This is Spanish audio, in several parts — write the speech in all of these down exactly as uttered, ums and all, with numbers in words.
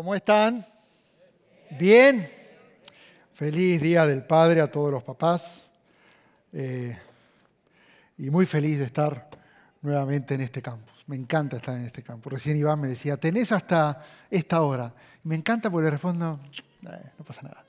¿Cómo están? ¿Bien? Feliz Día del Padre a todos los papás. Eh, y muy feliz de estar nuevamente en este campus. Me encanta estar en este campus. Recién Iván me decía, tenés hasta esta hora. Y me encanta porque le respondo, eh, no pasa nada.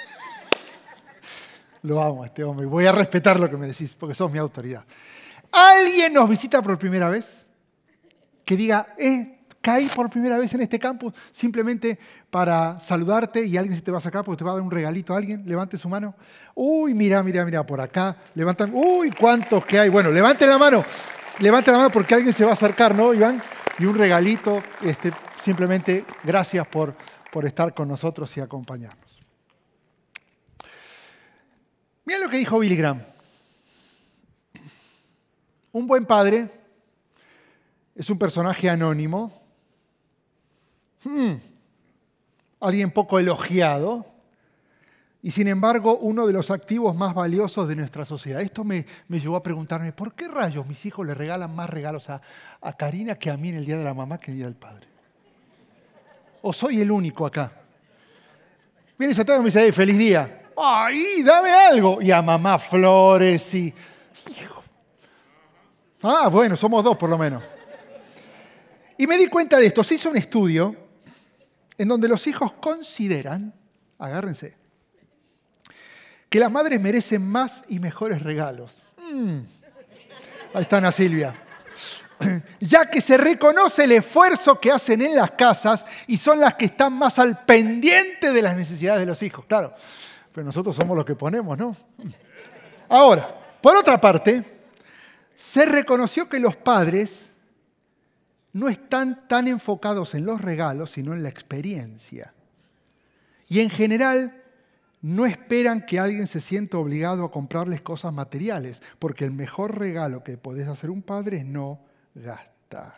Lo amo a este hombre. Voy a respetar lo que me decís porque sos mi autoridad. ¿Alguien nos visita por primera vez? Que diga, eh, caí por primera vez en este campus simplemente para saludarte y alguien se te va a sacar porque te va a dar un regalito a alguien. Levante su mano. Uy, mira, mira, mira, por acá. Levantan. Uy, cuántos que hay. Bueno, levante la mano. Levante la mano porque alguien se va a acercar, ¿no, Iván? Y un regalito. Este, simplemente gracias por, por estar con nosotros y acompañarnos. Mira lo que dijo Billy Graham. Un buen padre es un personaje anónimo, hmm, alguien poco elogiado, y sin embargo uno de los activos más valiosos de nuestra sociedad. Esto me, me llevó a preguntarme, ¿por qué rayos mis hijos le regalan más regalos a, a Karina que a mí en el Día de la Mamá que en el Día del Padre? ¿O soy el único acá? Viene Santiago y me dice, hey, feliz día. ¡Ay, dame algo! Y a mamá flores y... Hijo. Ah, bueno, somos dos por lo menos. Y me di cuenta de esto. Se hizo un estudio en donde los hijos consideran, agárrense, que las madres merecen más y mejores regalos. Mm. Ahí está Ana Silvia. Ya que se reconoce el esfuerzo que hacen en las casas y son las que están más al pendiente de las necesidades de los hijos. Claro, pero nosotros somos los que ponemos, ¿no? Ahora, por otra parte, se reconoció que los padres no están tan enfocados en los regalos, sino en la experiencia. Y en general, no esperan que alguien se sienta obligado a comprarles cosas materiales, porque el mejor regalo que podés hacer un padre es no gastar.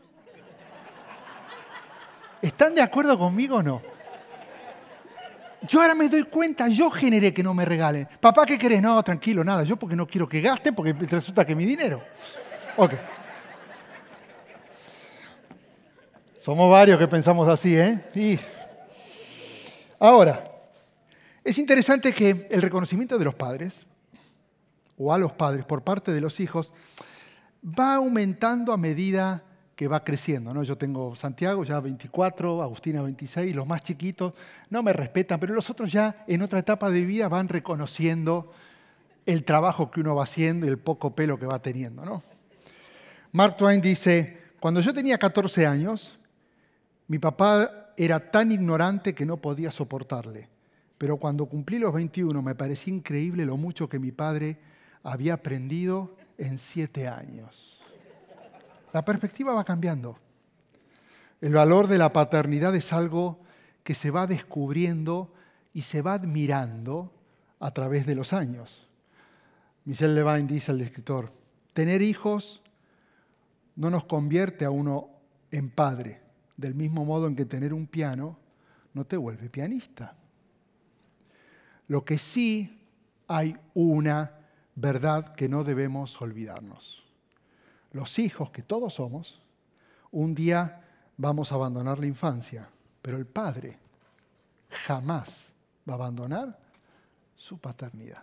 ¿Están de acuerdo conmigo o no? Yo ahora me doy cuenta, yo generé que no me regalen. Papá, ¿qué querés? No, tranquilo, nada. Yo porque no quiero que gasten, porque resulta que es mi dinero. Ok. Somos varios que pensamos así, ¿eh? Y... Ahora, es interesante que el reconocimiento de los padres, o a los padres por parte de los hijos, va aumentando a medida que va creciendo, ¿no? Yo tengo Santiago ya veinticuatro, Agustina veintiséis, los más chiquitos no me respetan, pero los otros ya en otra etapa de vida van reconociendo el trabajo que uno va haciendo y el poco pelo que va teniendo, ¿no? Mark Twain dice, cuando yo tenía catorce años, mi papá era tan ignorante que no podía soportarle, pero cuando cumplí los veintiuno me parecía increíble lo mucho que mi padre había aprendido en siete años. La perspectiva va cambiando. El valor de la paternidad es algo que se va descubriendo y se va admirando a través de los años. Michel Levine dice, el escritor, tener hijos no nos convierte a uno en padre, del mismo modo en que tener un piano no te vuelve pianista. Lo que sí hay una verdad que no debemos olvidarnos. Los hijos que todos somos, un día vamos a abandonar la infancia, pero el padre jamás va a abandonar su paternidad.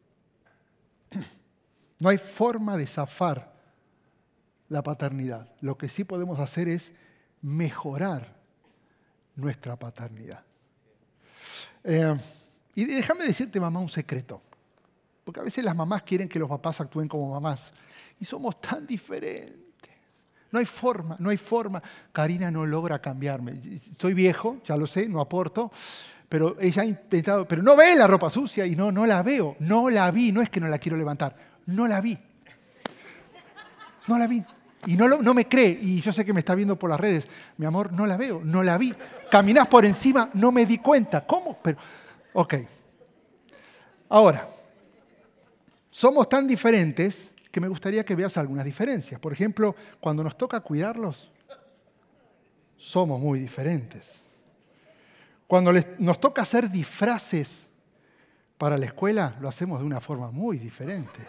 No hay forma de zafar la paternidad. Lo que sí podemos hacer es mejorar nuestra paternidad. Eh, y déjame decirte, mamá, un secreto. Porque a veces las mamás quieren que los papás actúen como mamás. Y somos tan diferentes. No hay forma, no hay forma. Karina no logra cambiarme. Soy viejo, ya lo sé, no aporto. Pero ella ha intentado, pero no ve la ropa sucia y no, no la veo. No la vi, no es que no la quiero levantar. No la vi. No la vi. Y no, lo, no me cree. Y yo sé que me está viendo por las redes. Mi amor, no la veo, no la vi. Caminás por encima, no me di cuenta. ¿Cómo? Pero, ok. Ahora, somos tan diferentes que me gustaría que veas algunas diferencias. Por ejemplo, cuando nos toca cuidarlos, somos muy diferentes. Cuando les, nos toca hacer disfraces para la escuela, lo hacemos de una forma muy diferente.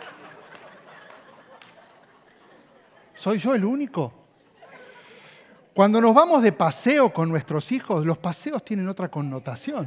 ¿Soy yo el único? Cuando nos vamos de paseo con nuestros hijos, los paseos tienen otra connotación.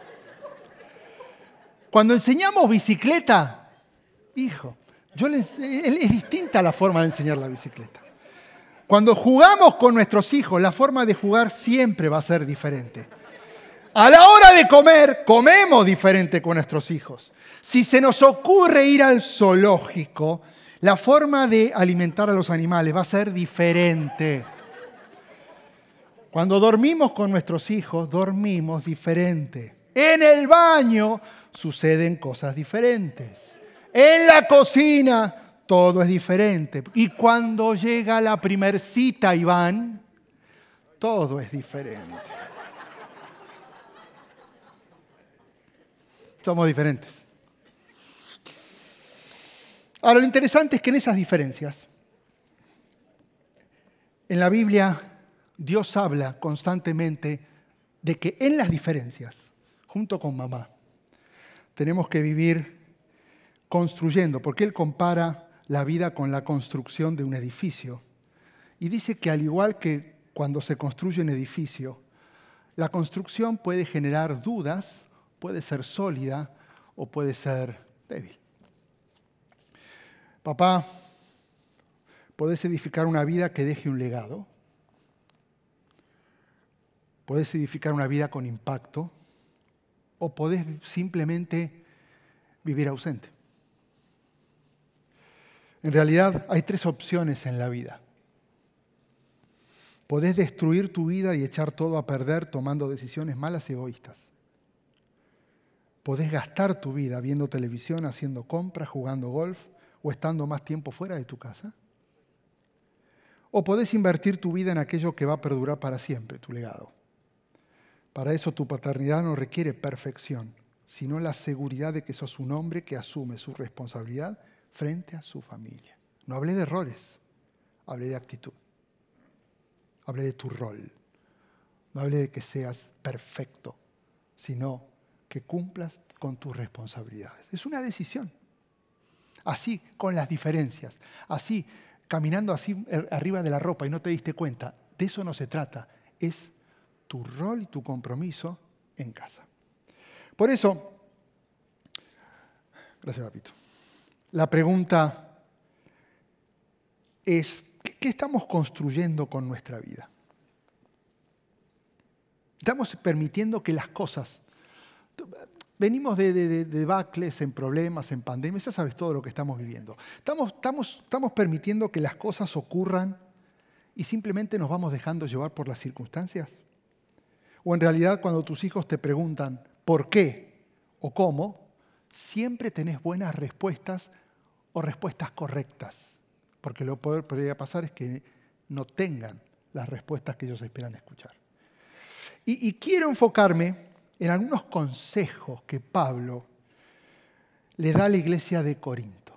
Cuando enseñamos bicicleta, hijo, yo les, es distinta la forma de enseñar la bicicleta. Cuando jugamos con nuestros hijos, la forma de jugar siempre va a ser diferente. A la hora de comer, comemos diferente con nuestros hijos. Si se nos ocurre ir al zoológico, la forma de alimentar a los animales va a ser diferente. Cuando dormimos con nuestros hijos, dormimos diferente. En el baño suceden cosas diferentes. En la cocina todo es diferente. Y cuando llega la primer cita, Iván, todo es diferente. Somos diferentes. Ahora, lo interesante es que en esas diferencias, en la Biblia, Dios habla constantemente de que en las diferencias, junto con mamá, tenemos que vivir construyendo, porque Él compara la vida con la construcción de un edificio. Y dice que al igual que cuando se construye un edificio, la construcción puede generar dudas, puede ser sólida o puede ser débil. Papá, podés edificar una vida que deje un legado. Podés edificar una vida con impacto o podés simplemente vivir ausente. En realidad hay tres opciones en la vida. Podés destruir tu vida y echar todo a perder tomando decisiones malas y egoístas. Podés gastar tu vida viendo televisión, haciendo compras, jugando golf o estando más tiempo fuera de tu casa. O podés invertir tu vida en aquello que va a perdurar para siempre, tu legado. Para eso tu paternidad no requiere perfección, sino la seguridad de que sos un hombre que asume su responsabilidad frente a su familia. No hablé de errores, hablé de actitud. Hablé de tu rol. No hablé de que seas perfecto, sino que cumplas con tus responsabilidades. Es una decisión. Así, con las diferencias. Así, caminando así arriba de la ropa y no te diste cuenta. De eso no se trata. Es tu rol y tu compromiso en casa. Por eso, gracias, papito. La pregunta es, ¿qué estamos construyendo con nuestra vida? Estamos permitiendo que las cosas... Venimos de, de, de debacles, en problemas, en pandemias, ya sabes todo lo que estamos viviendo. Estamos, estamos, estamos permitiendo que las cosas ocurran y simplemente nos vamos dejando llevar por las circunstancias. O en realidad cuando tus hijos te preguntan por qué o cómo, siempre tenés buenas respuestas o respuestas correctas. Porque lo que podría pasar es que no tengan las respuestas que ellos esperan escuchar. Y, y quiero enfocarme en algunos consejos que Pablo le da a la iglesia de Corinto.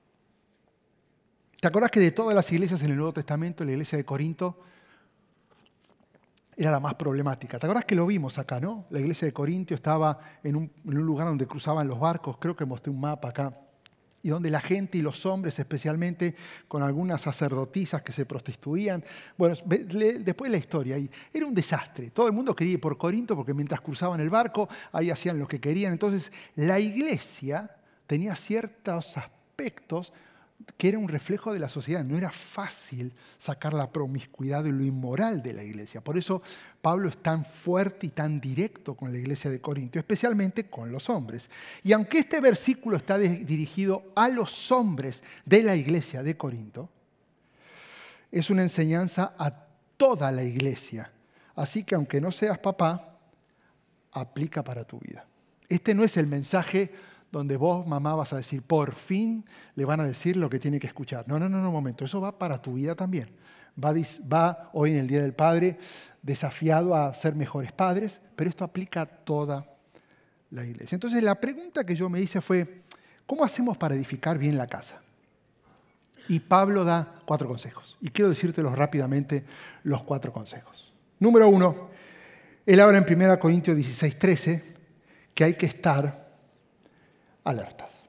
¿Te acordás que de todas las iglesias en el Nuevo Testamento, la iglesia de Corinto era la más problemática? ¿Te acordás que lo vimos acá, no? La iglesia de Corinto estaba en un, en un lugar donde cruzaban los barcos, creo que mostré un mapa acá, y donde la gente y los hombres, especialmente con algunas sacerdotisas que se prostituían. Bueno, después la historia, y era un desastre. Todo el mundo quería ir por Corinto porque mientras cruzaban el barco, ahí hacían lo que querían. Entonces, la iglesia tenía ciertos aspectos que era un reflejo de la sociedad. No era fácil sacar la promiscuidad y lo inmoral de la iglesia. Por eso Pablo es tan fuerte y tan directo con la iglesia de Corinto, especialmente con los hombres. Y aunque este versículo está dirigido a los hombres de la iglesia de Corinto, es una enseñanza a toda la iglesia. Así que aunque no seas papá, aplica para tu vida. Este no es el mensaje donde vos, mamá, vas a decir, por fin le van a decir lo que tiene que escuchar. No, no, no, no, un momento. Eso va para tu vida también. Va, va hoy en el Día del Padre desafiado a ser mejores padres, pero esto aplica a toda la iglesia. Entonces, la pregunta que yo me hice fue, ¿cómo hacemos para edificar bien la casa? Y Pablo da cuatro consejos. Y quiero decírtelos rápidamente los cuatro consejos. Número uno, él habla en primera Corintios dieciséis, trece, que hay que estar alertas.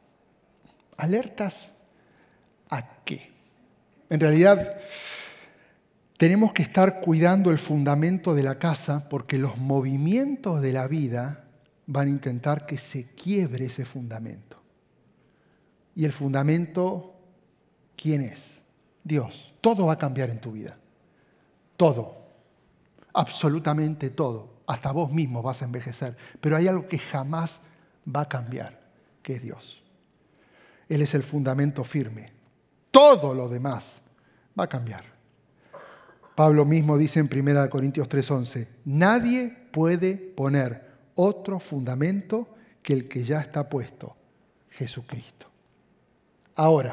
¿Alertas a qué? En realidad, tenemos que estar cuidando el fundamento de la casa porque los movimientos de la vida van a intentar que se quiebre ese fundamento. Y el fundamento, ¿quién es? Dios. Todo va a cambiar en tu vida. Todo. Absolutamente todo. Hasta vos mismo vas a envejecer. Pero hay algo que jamás va a cambiar, que es Dios. Él es el fundamento firme. Todo lo demás va a cambiar. Pablo mismo dice en primera Corintios tres once, nadie puede poner otro fundamento que el que ya está puesto, Jesucristo. Ahora,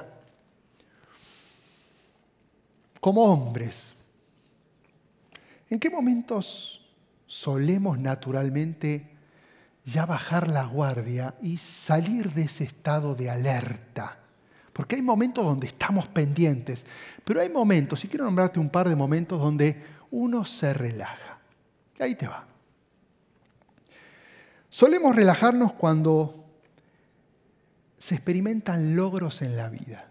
como hombres, ¿en qué momentos solemos naturalmente ya bajar la guardia y salir de ese estado de alerta? Porque hay momentos donde estamos pendientes, pero hay momentos, y quiero nombrarte un par de momentos donde uno se relaja. Y ahí te va. Solemos relajarnos cuando se experimentan logros en la vida.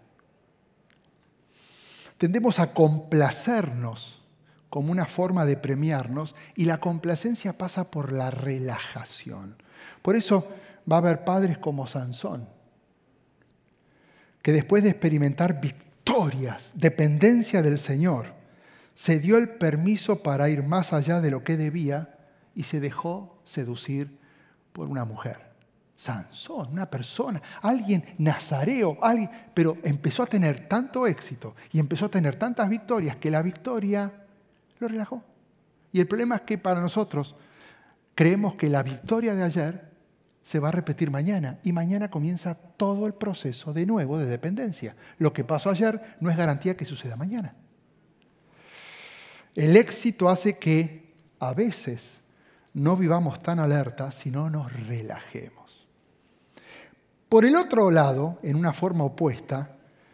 Tendemos a complacernos como una forma de premiarnos y la complacencia pasa por la relajación. Por eso va a haber padres como Sansón, que después de experimentar victorias, dependencia del Señor, se dio el permiso para ir más allá de lo que debía y se dejó seducir por una mujer. Sansón, una persona, alguien nazareo, alguien, pero empezó a tener tanto éxito y empezó a tener tantas victorias que la victoria lo relajó. Y el problema es que para nosotros creemos que la victoria de ayer se va a repetir mañana y mañana comienza todo el proceso de nuevo de dependencia. Lo que pasó ayer no es garantía que suceda mañana. El éxito hace que a veces no vivamos tan alerta, sino nos relajemos. Por el otro lado, en una forma opuesta,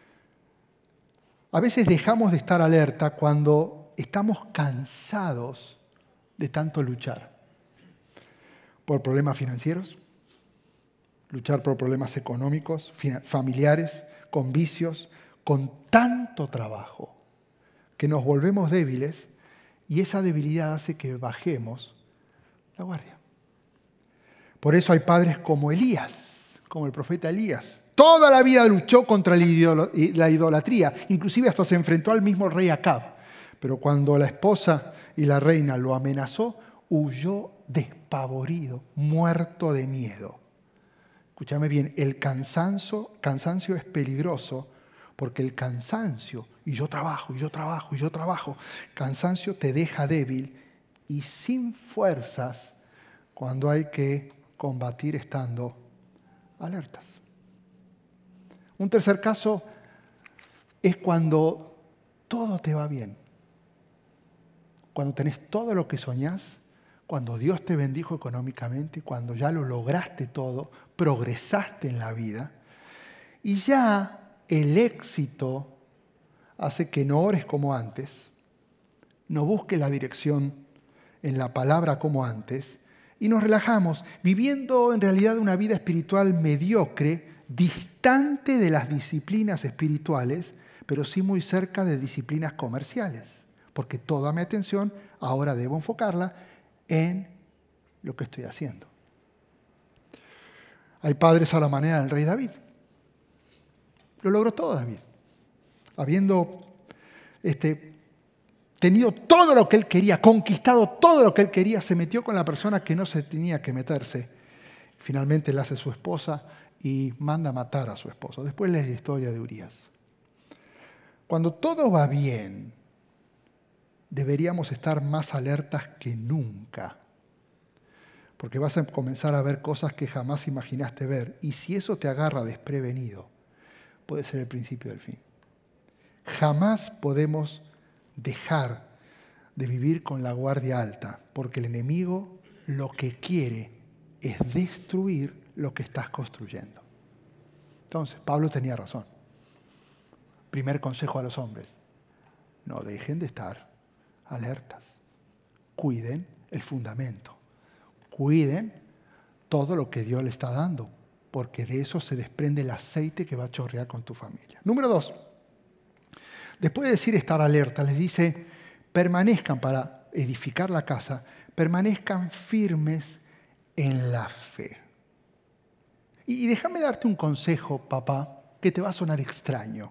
a veces dejamos de estar alerta cuando estamos cansados de tanto luchar. Por problemas financieros, luchar por problemas económicos, familiares, con vicios, con tanto trabajo, que nos volvemos débiles y esa debilidad hace que bajemos la guardia. Por eso hay padres como Elías, como el profeta Elías. Toda la vida luchó contra la idolatría, inclusive hasta se enfrentó al mismo rey Acab. Pero cuando la esposa y la reina lo amenazó, huyó despavorido, muerto de miedo. Escúchame bien, el cansancio, cansancio es peligroso porque el cansancio, y yo trabajo, y yo trabajo, y yo trabajo, cansancio te deja débil y sin fuerzas cuando hay que combatir estando alertas. Un tercer caso es cuando todo te va bien. Cuando tenés todo lo que soñás, cuando Dios te bendijo económicamente, cuando ya lo lograste todo, progresaste en la vida y ya el éxito hace que no ores como antes, no busques la dirección en la palabra como antes y nos relajamos viviendo en realidad una vida espiritual mediocre, distante de las disciplinas espirituales, pero sí muy cerca de disciplinas comerciales, porque toda mi atención ahora debo enfocarla en lo que estoy haciendo. Hay padres a la manera del rey David. Lo logró todo David. Habiendo este, tenido todo lo que él quería, conquistado todo lo que él quería, se metió con la persona que no se tenía que meterse. Finalmente la hace su esposa y manda a matar a su esposo. Después lees la historia de Urías. Cuando todo va bien, deberíamos estar más alertas que nunca. Porque vas a comenzar a ver cosas que jamás imaginaste ver. Y si eso te agarra desprevenido, puede ser el principio del fin. Jamás podemos dejar de vivir con la guardia alta, porque el enemigo lo que quiere es destruir lo que estás construyendo. Entonces, Pablo tenía razón. Primer consejo a los hombres: no dejen de estar alertas. Cuiden el fundamento. Cuiden todo lo que Dios le está dando, porque de eso se desprende el aceite que va a chorrear con tu familia. Número dos. Después de decir estar alerta, les dice, permanezcan para edificar la casa, permanezcan firmes en la fe. Y déjame darte un consejo, papá, que te va a sonar extraño.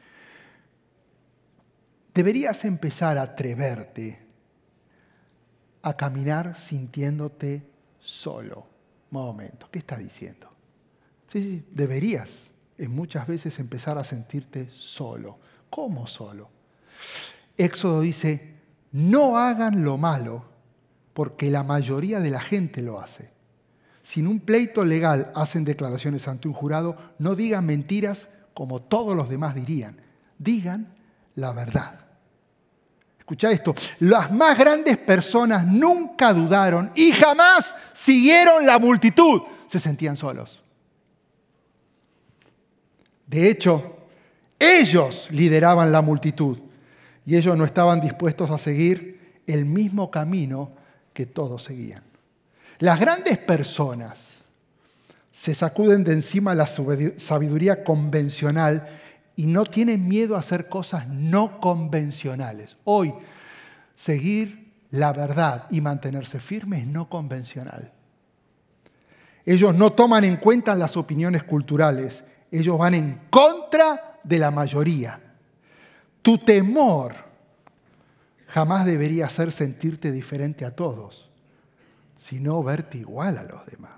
Deberías empezar a atreverte a caminar sintiéndote solo. Un momento, ¿qué está diciendo? Sí, sí, deberías en muchas veces empezar a sentirte solo. ¿Cómo solo? Éxodo dice, no hagan lo malo porque la mayoría de la gente lo hace. Sin un pleito legal hacen declaraciones ante un jurado, no digan mentiras como todos los demás dirían. Digan la verdad. Escucha esto, las más grandes personas nunca dudaron y jamás siguieron la multitud. Se sentían solos. De hecho, ellos lideraban la multitud y ellos no estaban dispuestos a seguir el mismo camino que todos seguían. Las grandes personas se sacuden de encima la sabiduría convencional y no tienen miedo a hacer cosas no convencionales. Hoy, seguir la verdad y mantenerse firme es no convencional. Ellos no toman en cuenta las opiniones culturales. Ellos van en contra de la mayoría. Tu temor jamás debería ser sentirte diferente a todos, sino verte igual a los demás.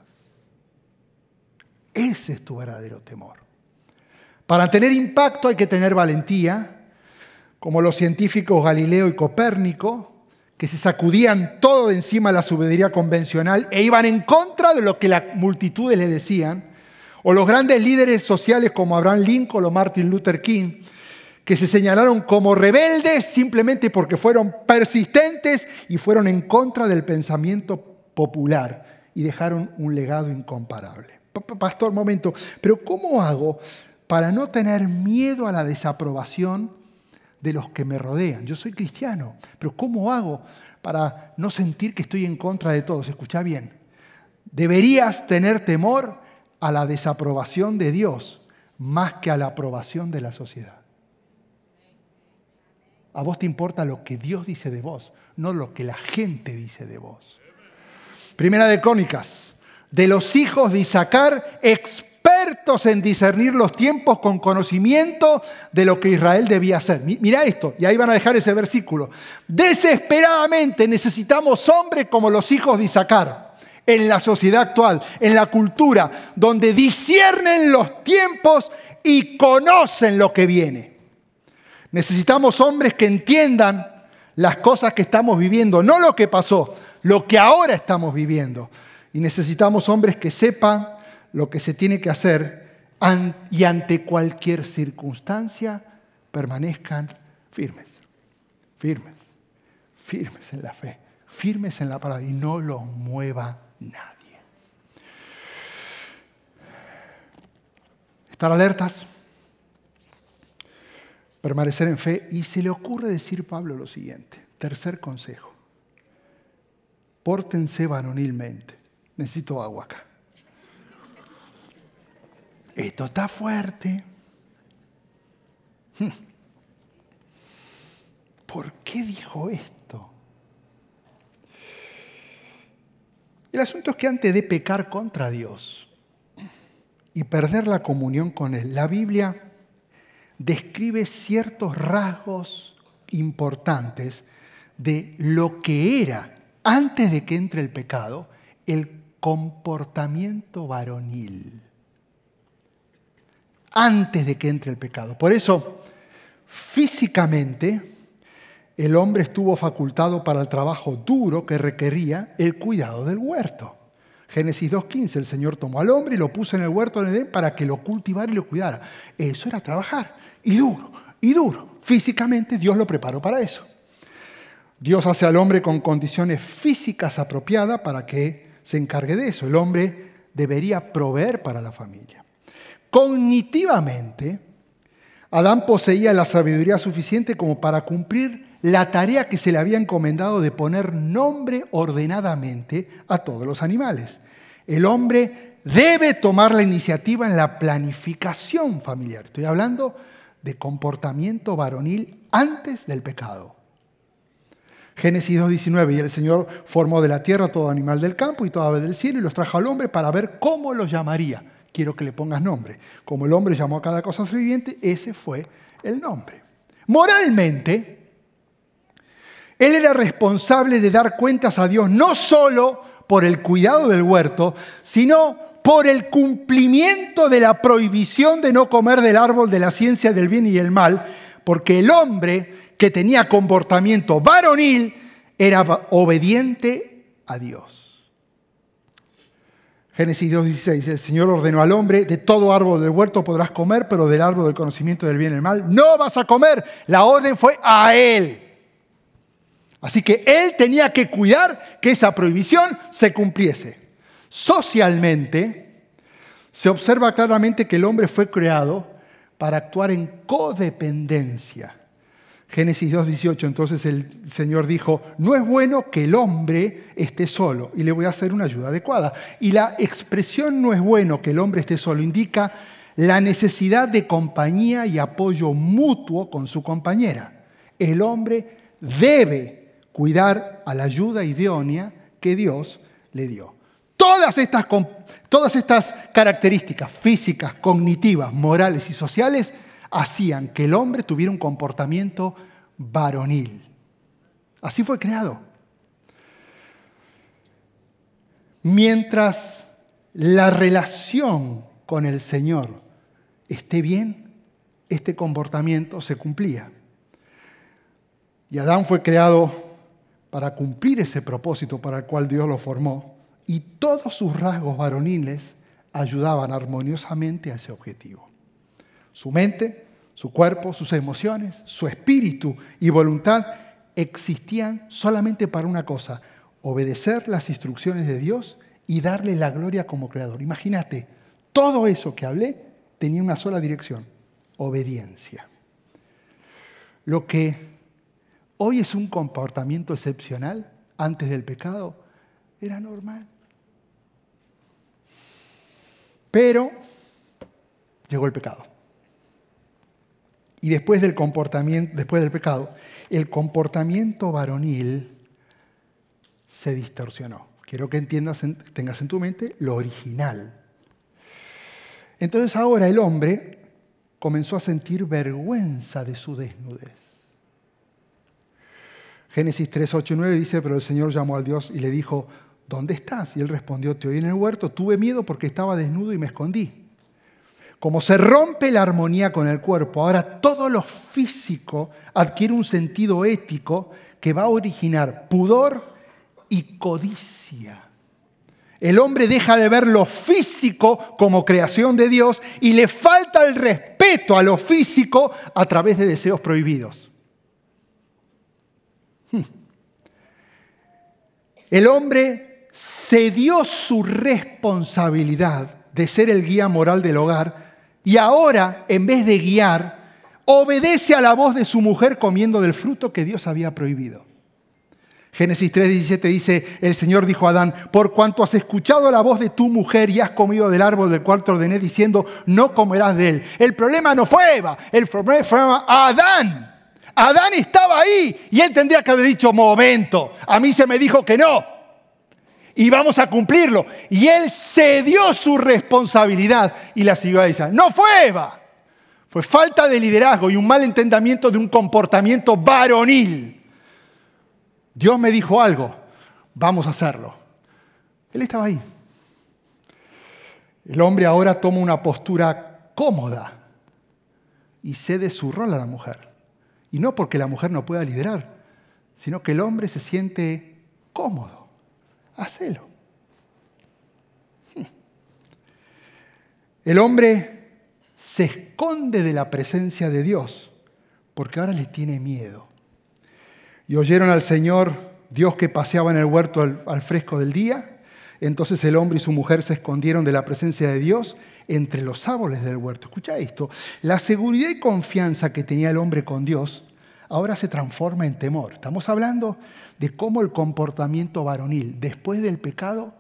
Ese es tu verdadero temor. Para tener impacto hay que tener valentía, como los científicos Galileo y Copérnico, que se sacudían todo de encima de la sabiduría convencional e iban en contra de lo que las multitudes les decían, o los grandes líderes sociales como Abraham Lincoln o Martin Luther King, que se señalaron como rebeldes simplemente porque fueron persistentes y fueron en contra del pensamiento popular y dejaron un legado incomparable. Pastor, un momento, pero ¿cómo hago para no tener miedo a la desaprobación de los que me rodean? Yo soy cristiano, pero ¿cómo hago para no sentir que estoy en contra de todos? Escucha bien, deberías tener temor a la desaprobación de Dios más que a la aprobación de la sociedad. A vos te importa lo que Dios dice de vos, no lo que la gente dice de vos. Primera de Crónicas, de los hijos de Isaacar, expertos en discernir los tiempos con conocimiento de lo que Israel debía hacer. Mira esto, y ahí van a dejar ese versículo. Desesperadamente necesitamos hombres como los hijos de Isaacar en la sociedad actual, en la cultura, donde disciernen los tiempos y conocen lo que viene. Necesitamos hombres que entiendan las cosas que estamos viviendo, no lo que pasó, lo que ahora estamos viviendo. Y necesitamos hombres que sepan lo que se tiene que hacer y ante cualquier circunstancia permanezcan firmes, firmes, firmes en la fe, firmes en la palabra y no los mueva nadie. Estar alertas, permanecer en fe, y se le ocurre decir Pablo lo siguiente, tercer consejo, pórtense varonilmente. Necesito agua acá. Esto está fuerte. ¿Por qué dijo esto? El asunto es que antes de pecar contra Dios y perder la comunión con Él, la Biblia describe ciertos rasgos importantes de lo que era, antes de que entre el pecado, el comportamiento varonil. Antes de que entre el pecado. Por eso, físicamente, el hombre estuvo facultado para el trabajo duro que requería el cuidado del huerto. Génesis dos quince, el Señor tomó al hombre y lo puso en el huerto de Edén para que lo cultivara y lo cuidara. Eso era trabajar, y duro, y duro. Físicamente Dios lo preparó para eso. Dios hace al hombre con condiciones físicas apropiadas para que se encargue de eso. El hombre debería proveer para la familia. Cognitivamente, Adán poseía la sabiduría suficiente como para cumplir la tarea que se le había encomendado de poner nombre ordenadamente a todos los animales. El hombre debe tomar la iniciativa en la planificación familiar. Estoy hablando de comportamiento varonil antes del pecado. Génesis dos diecinueve, y el Señor formó de la tierra todo animal del campo y toda ave del cielo y los trajo al hombre para ver cómo los llamaría. Quiero que le pongas nombre. Como el hombre llamó a cada cosa viviente, ese fue el nombre. Moralmente, él era responsable de dar cuentas a Dios no solo por el cuidado del huerto, sino por el cumplimiento de la prohibición de no comer del árbol de la ciencia del bien y el mal, porque el hombre que tenía comportamiento varonil era obediente a Dios. Génesis dos dieciséis, el Señor ordenó al hombre, de todo árbol del huerto podrás comer, pero del árbol del conocimiento del bien y el mal no vas a comer. La orden fue a él. Así que él tenía que cuidar que esa prohibición se cumpliese. Socialmente, se observa claramente que el hombre fue creado para actuar en codependencia. Génesis dos dieciocho, entonces el Señor dijo, no es bueno que el hombre esté solo y le voy a hacer una ayuda adecuada. Y la expresión no es bueno que el hombre esté solo indica la necesidad de compañía y apoyo mutuo con su compañera. El hombre debe cuidar a la ayuda idónea que Dios le dio. Todas estas, todas estas características físicas, cognitivas, morales y sociales hacían que el hombre tuviera un comportamiento varonil. Así fue creado. Mientras la relación con el Señor esté bien, este comportamiento se cumplía. Y Adán fue creado para cumplir ese propósito para el cual Dios lo formó, y todos sus rasgos varoniles ayudaban armoniosamente a ese objetivo. Su mente, su cuerpo, sus emociones, su espíritu y voluntad existían solamente para una cosa: obedecer las instrucciones de Dios y darle la gloria como creador. Imagínate, todo eso que hablé tenía una sola dirección: obediencia. Lo que hoy es un comportamiento excepcional, antes del pecado, era normal. Pero llegó el pecado. Y después del comportamiento, después del pecado, el comportamiento varonil se distorsionó. Quiero que entiendas, tengas en tu mente lo original. Entonces ahora el hombre comenzó a sentir vergüenza de su desnudez. Génesis tres, ocho y nueve dice, pero el Señor llamó a Dios y le dijo, ¿dónde estás? Y él respondió, te oí en el huerto, tuve miedo porque estaba desnudo y me escondí. Como se rompe la armonía con el cuerpo, ahora todo lo físico adquiere un sentido ético que va a originar pudor y codicia. El hombre deja de ver lo físico como creación de Dios y le falta el respeto a lo físico a través de deseos prohibidos. El hombre cedió su responsabilidad de ser el guía moral del hogar y ahora, en vez de guiar, obedece a la voz de su mujer comiendo del fruto que Dios había prohibido. Génesis tres diecisiete dice, el Señor dijo a Adán, por cuanto has escuchado la voz de tu mujer y has comido del árbol del cual te ordené diciendo, no comerás de él. El problema no fue Eva, el problema fue Adán. Adán estaba ahí y él tendría que haber dicho, momento, a mí se me dijo que no. Y vamos a cumplirlo. Y él cedió su responsabilidad y la siguió a ella. No fue Eva. Fue falta de liderazgo y un mal entendimiento de un comportamiento varonil. Dios me dijo algo, vamos a hacerlo. Él estaba ahí. El hombre ahora toma una postura cómoda y cede su rol a la mujer. Y no porque la mujer no pueda liderar, sino que el hombre se siente cómodo. Hacelo. El hombre se esconde de la presencia de Dios porque ahora le tiene miedo. Y oyeron al Señor, Dios que paseaba en el huerto al, al fresco del día. Entonces el hombre y su mujer se escondieron de la presencia de Dios entre los árboles del huerto. Escucha esto. La seguridad y confianza que tenía el hombre con Dios ahora se transforma en temor. Estamos hablando de cómo el comportamiento varonil después del pecado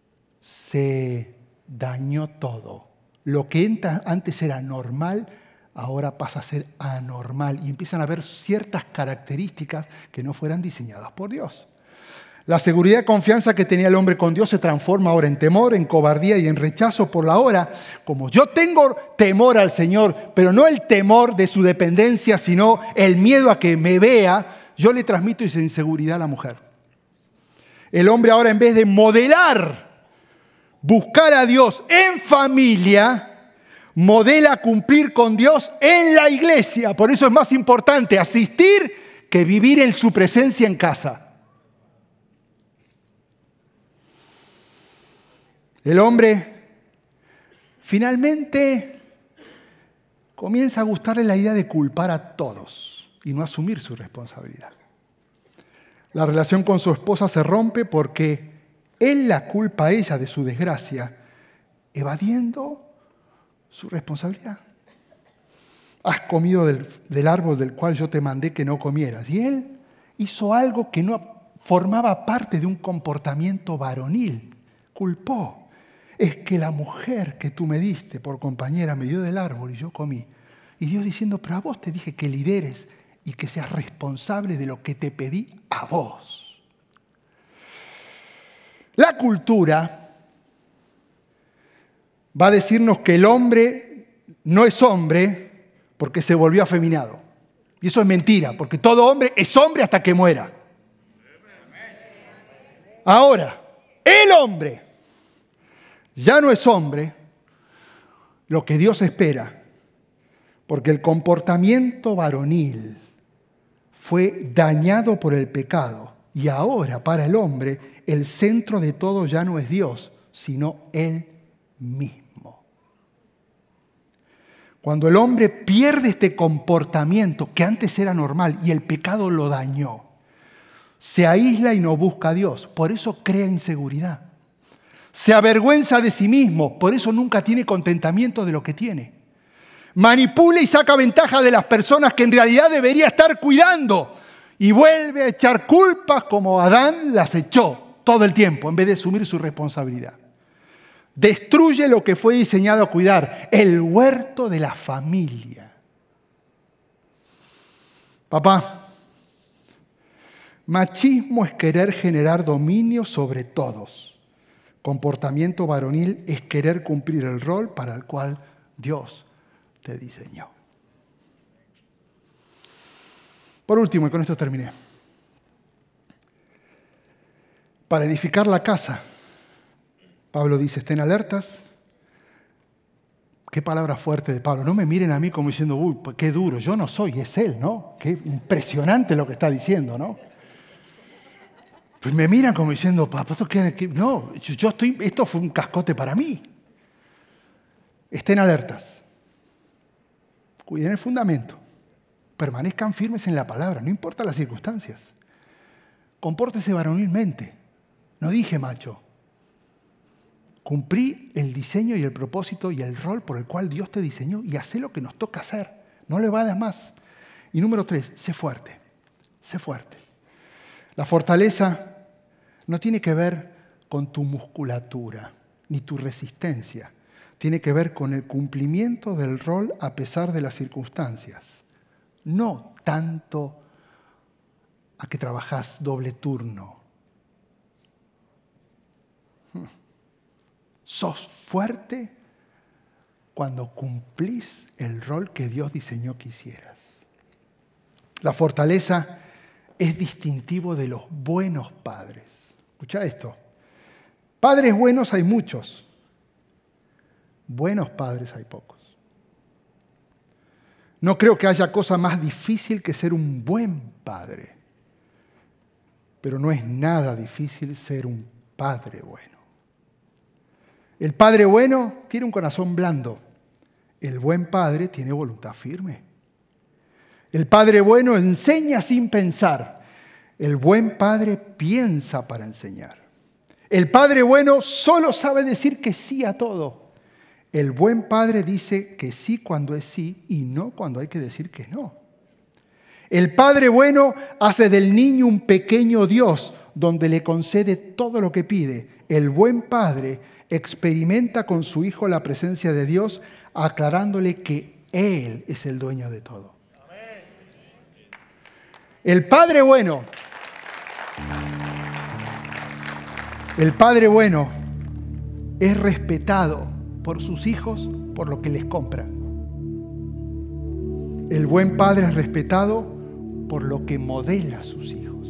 se dañó todo. Lo que antes era normal, ahora pasa a ser anormal y empiezan a haber ciertas características que no fueran diseñadas por Dios. La seguridad y confianza que tenía el hombre con Dios se transforma ahora en temor, en cobardía y en rechazo por la hora. Como yo tengo temor al Señor, pero no el temor de su dependencia, sino el miedo a que me vea, yo le transmito esa inseguridad a la mujer. El hombre ahora, en vez de modelar, buscar a Dios en familia, modela cumplir con Dios en la iglesia. Por eso es más importante asistir que vivir en su presencia en casa. El hombre finalmente comienza a gustarle la idea de culpar a todos y no asumir su responsabilidad. La relación con su esposa se rompe porque él la culpa a ella de su desgracia, evadiendo su responsabilidad. Has comido del, del árbol del cual yo te mandé que no comieras. Y él hizo algo que no formaba parte de un comportamiento varonil. Culpó. Es que la mujer que tú me diste por compañera me dio del árbol y yo comí. Y Dios diciendo, pero a vos te dije que lideres y que seas responsable de lo que te pedí a vos. La cultura va a decirnos que el hombre no es hombre porque se volvió afeminado. Y eso es mentira, porque todo hombre es hombre hasta que muera. Ahora, el hombre ya no es hombre lo que Dios espera, porque el comportamiento varonil fue dañado por el pecado y ahora para el hombre el centro de todo ya no es Dios, sino él mismo. Cuando el hombre pierde este comportamiento que antes era normal y el pecado lo dañó, se aísla y no busca a Dios, por eso crea inseguridad. Se avergüenza de sí mismo, por eso nunca tiene contentamiento de lo que tiene. Manipula y saca ventaja de las personas que en realidad debería estar cuidando y vuelve a echar culpas como Adán las echó todo el tiempo en vez de asumir su responsabilidad. Destruye lo que fue diseñado a cuidar, el huerto de la familia. Papá, machismo es querer generar dominio sobre todos. Comportamiento varonil es querer cumplir el rol para el cual Dios te diseñó. Por último, y con esto terminé. Para edificar la casa, Pablo dice, estén alertas. Qué palabra fuerte de Pablo. No me miren a mí como diciendo, uy, pues qué duro. Yo no soy, es él, ¿no? Qué impresionante lo que está diciendo, ¿no? Pues me miran como diciendo, papá, ¿esto qué? No, yo estoy, esto fue un cascote para mí. Estén alertas. Cuiden el fundamento. Permanezcan firmes en la palabra, no importa las circunstancias. Compórtese varonilmente. No dije macho. Cumplí el diseño y el propósito y el rol por el cual Dios te diseñó y hacé lo que nos toca hacer. No le vayas más. Y número tres, sé fuerte. Sé fuerte. La fortaleza no tiene que ver con tu musculatura ni tu resistencia. Tiene que ver con el cumplimiento del rol a pesar de las circunstancias. No tanto a que trabajás doble turno. Sos fuerte cuando cumplís el rol que Dios diseñó que hicieras. La fortaleza es distintivo de los buenos padres. Escucha esto. Padres buenos hay muchos. Buenos padres hay pocos. No creo que haya cosa más difícil que ser un buen padre. Pero no es nada difícil ser un padre bueno. El padre bueno tiene un corazón blando. El buen padre tiene voluntad firme. El padre bueno enseña sin pensar. El buen padre piensa para enseñar. El padre bueno solo sabe decir que sí a todo. El buen padre dice que sí cuando es sí y no cuando hay que decir que no. El padre bueno hace del niño un pequeño Dios donde le concede todo lo que pide. El buen padre experimenta con su hijo la presencia de Dios, aclarándole que Él es el dueño de todo. El Padre bueno, el Padre bueno es respetado por sus hijos por lo que les compra. El buen padre es respetado por lo que modela a sus hijos.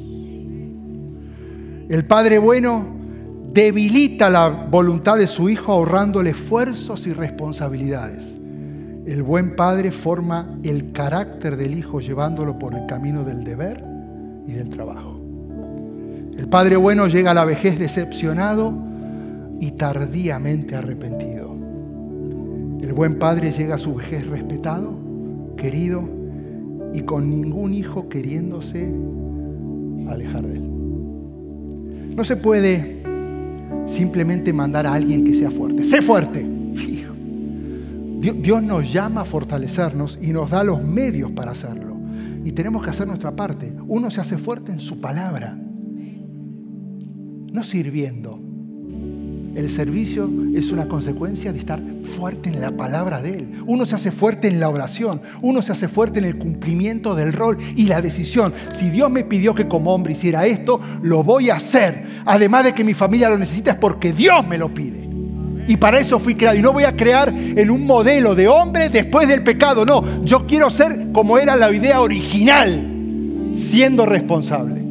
El Padre bueno debilita la voluntad de su hijo ahorrándole esfuerzos y responsabilidades. El buen padre forma el carácter del hijo llevándolo por el camino del deber y del trabajo. El Padre bueno llega a la vejez decepcionado y tardíamente arrepentido. El buen padre llega a su vejez respetado, querido y con ningún hijo queriéndose alejar de él. No se puede simplemente mandar a alguien que sea fuerte. ¡Sé fuerte! Dios nos llama a fortalecernos y nos da los medios para hacerlo. Y tenemos que hacer nuestra parte. Uno se hace fuerte en su palabra, no sirviendo. El servicio es una consecuencia de estar fuerte en la palabra de Él. Uno se hace fuerte en la oración. Uno se hace fuerte en el cumplimiento del rol y la decisión. Si Dios me pidió que como hombre hiciera esto, lo voy a hacer. Además de que mi familia lo necesita, es porque Dios me lo pide. Y para eso fui creado. Y no voy a crear en un modelo de hombre después del pecado. No, yo quiero ser como era la idea original, siendo responsable.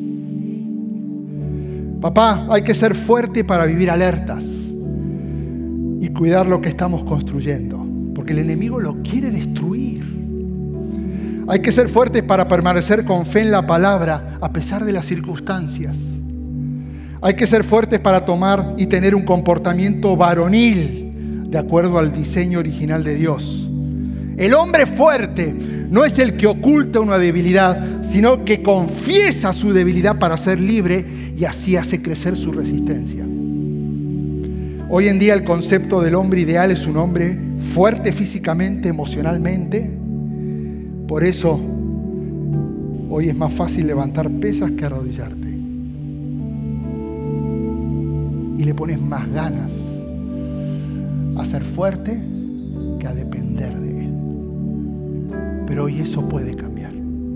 Papá, hay que ser fuerte para vivir alertas y cuidar lo que estamos construyendo, porque el enemigo lo quiere destruir. Hay que ser fuertes para permanecer con fe en la palabra a pesar de las circunstancias. Hay que ser fuertes para tomar y tener un comportamiento varonil de acuerdo al diseño original de Dios. El hombre fuerte no es el que oculta una debilidad, sino que confiesa su debilidad para ser libre y así hace crecer su resistencia. Hoy en día el concepto del hombre ideal es un hombre fuerte físicamente, emocionalmente. Por eso hoy es más fácil levantar pesas que arrodillarte. Y le pones más ganas a ser fuerte que a depender de Él. Pero hoy eso puede cambiar.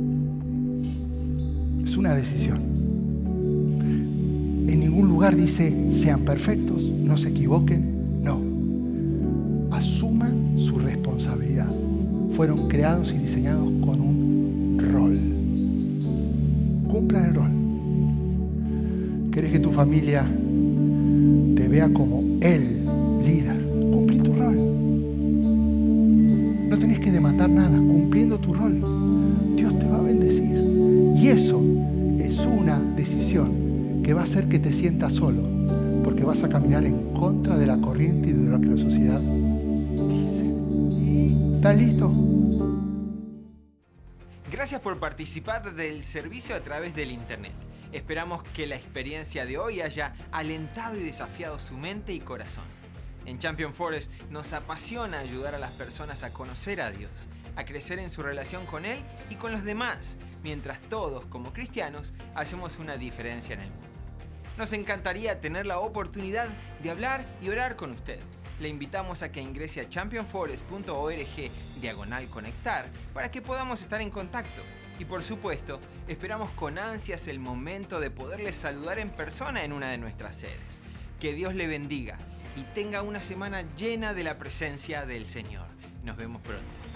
Es una decisión. En ningún lugar dice sean perfectos, no se equivoquen. No. Asuman su responsabilidad. Fueron creados y diseñados con un rol. Cumplan el rol. ¿Querés que tu familia te vea como el líder? Cumplí tu rol. No tenés que demandar nada. Cumpliendo tu rol, Dios te va a bendecir. Y eso es una decisión que va a hacer que te sientas solo, porque vas a caminar en contra de la corriente y de lo que la sociedad dice. ¿Estás listo? Gracias por participar del servicio a través del internet. Esperamos que la experiencia de hoy haya alentado y desafiado su mente y corazón. En Champion Forest nos apasiona ayudar a las personas a conocer a Dios, a crecer en su relación con Él y con los demás, mientras todos, como cristianos, hacemos una diferencia en el mundo. Nos encantaría tener la oportunidad de hablar y orar con usted. Le invitamos a que ingrese a champion forest punto org diagonal conectar para que podamos estar en contacto. Y por supuesto, esperamos con ansias el momento de poderles saludar en persona en una de nuestras sedes. Que Dios le bendiga y tenga una semana llena de la presencia del Señor. Nos vemos pronto.